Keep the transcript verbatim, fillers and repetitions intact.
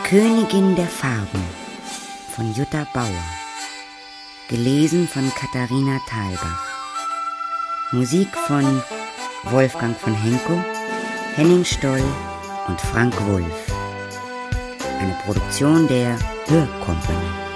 Königin der Farben von Jutta Bauer. Gelesen von Katharina Thalbach. Musik von Wolfgang von Henko, Henning Stoll und Frank Wulff. Eine Produktion der Hörkompanie.